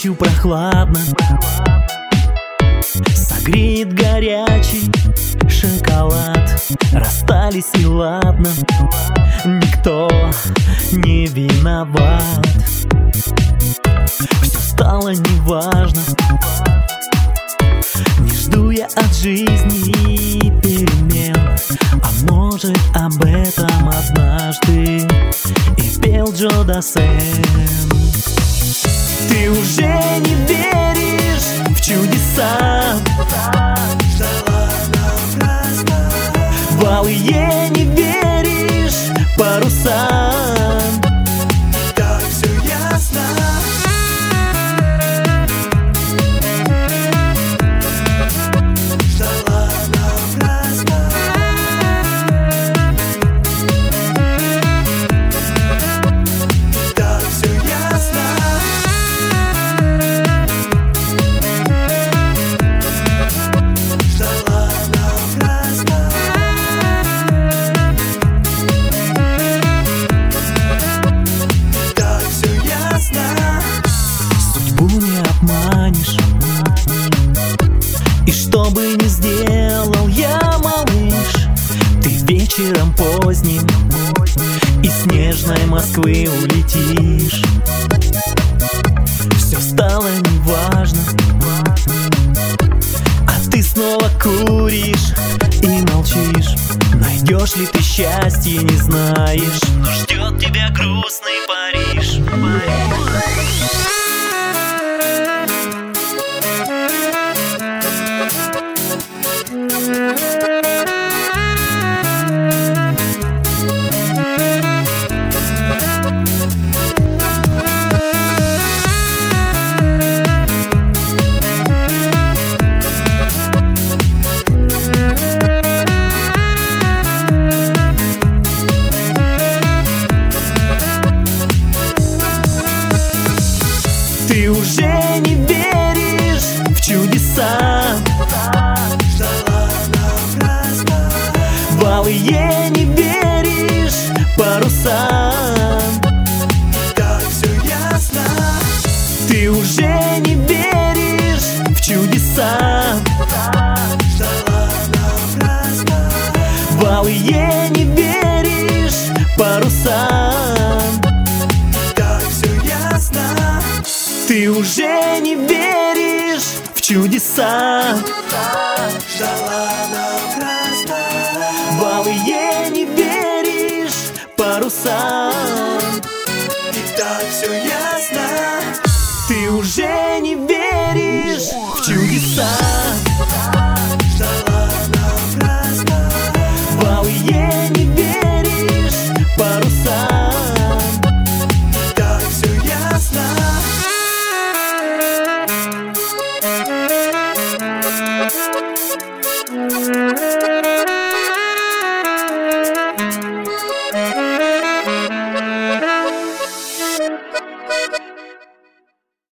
ночью прохладно согреет горячий шоколад. Расстались и ладно, никто не виноват. Все стало неважно, не жду я от жизни перемен. А может, об этом однажды и пел Джо Дассен. Ты уже не веришь в чудеса, в алые не веришь паруса. Так все ясно. Ждала напрасно. Так все ясно. Ждала напрасно. Так все ясно. Судьбу не обманешь, и что бы ни сделал я, малыш, ты вечером поздним из снежной Москвы улетишь. Все стало неважно, а ты снова куришь и молчишь. Найдешь ли ты счастье, не знаешь, но ждет тебя грустный Париж. Ты уже не веришь в чудеса, Ждала напрасно. в алые не веришь паруса. Так все ясно. Ты уже не веришь в чудеса, Ждала напрасно. в алые не веришь паруса. Так все ясно. Ты уже не веришь в чудеса, Ждала напрасно. в алые не веришь паруса. И так все ясно. Ты уже не веришь